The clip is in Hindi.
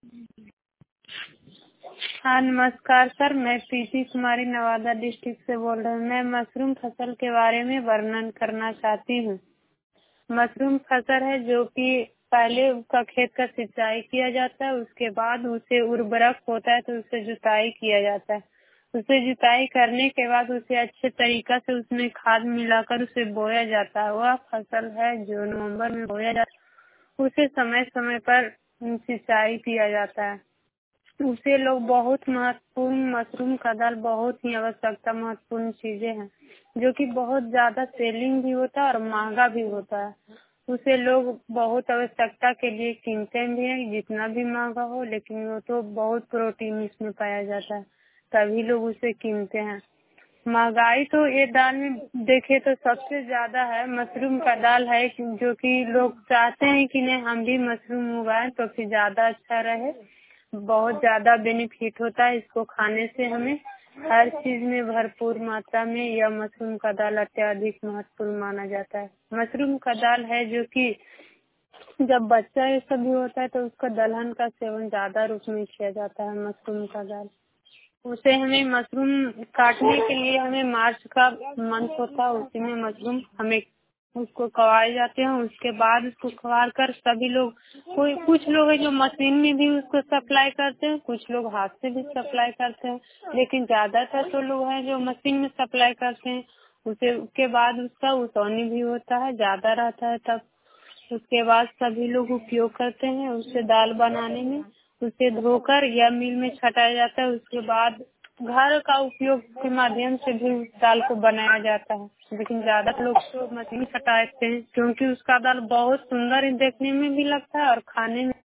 हाँ नमस्कार सर, मैं प्रीति कुमारी नवादा डिस्ट्रिक्ट से बोल रही हूँ। मैं मशरूम फसल के बारे में वर्णन करना चाहती हूँ। मशरूम फसल है जो कि पहले उसका खेत का सिंचाई किया जाता है, उसके बाद उसे उर्वरक होता है तो उसे जुताई किया जाता है। उसे जुताई करने के बाद उसे अच्छे तरीका से उसमें खाद मिलाकर उसे बोया जाता है। वह फसल है जो नवंबर में बोया जाता है। उसे समय समय पर सिंचाई किया जाता है। उसे लोग बहुत महत्वपूर्ण, मशरूम का दाल बहुत ही आवश्यकता महत्वपूर्ण चीजें हैं जो कि बहुत ज्यादा सेलिंग भी होता है और महंगा भी होता है। उसे लोग बहुत आवश्यकता के लिए कीनते भी हैं, जितना भी महंगा हो, लेकिन वो तो बहुत प्रोटीन इसमें पाया जाता है, तभी लोग उसे कीनते हैं। महंगाई तो ये दाल में देखे तो सबसे ज्यादा है, मशरूम का दाल है जो कि लोग चाहते हैं कि नहीं हम भी मशरूम उगाएं तो फिर ज्यादा अच्छा रहे। बहुत ज्यादा बेनिफिट होता है इसको खाने से। हमें हर चीज में भरपूर मात्रा में यह मशरूम का दाल अत्यधिक महत्वपूर्ण माना जाता है। मशरूम का दाल है जो कि जब बच्चा ये सब भी होता है तो उसका दलहन का सेवन ज्यादा रूप में किया जाता है। मशरूम का दाल उसे हमें मशरूम काटने के लिए हमें मार्च का मंथ होता है, उसी में मशरूम हमें उसको कवाए जाते हैं। उसके बाद उसको कवार कर सभी लोग, कोई कुछ लोग हैं जो मशीन में भी उसको सप्लाई करते हैं, कुछ लोग हाथ से भी सप्लाई करते हैं, लेकिन ज्यादातर तो लोग हैं जो मशीन में सप्लाई करते हैं। उसे उसके बाद उसका उसौनी भी होता है, ज्यादा रहता है तब। उसके बाद सभी लोग उपयोग करते हैं उसे दाल बनाने में। उसे धोकर या मिल में छटाया जाता है, उसके बाद घर का उपयोग के माध्यम से भी उस दाल को बनाया जाता है। लेकिन ज्यादा लोग तो मशीन छटाते हैं क्योंकि उसका दाल बहुत सुंदर देखने में भी लगता है और खाने में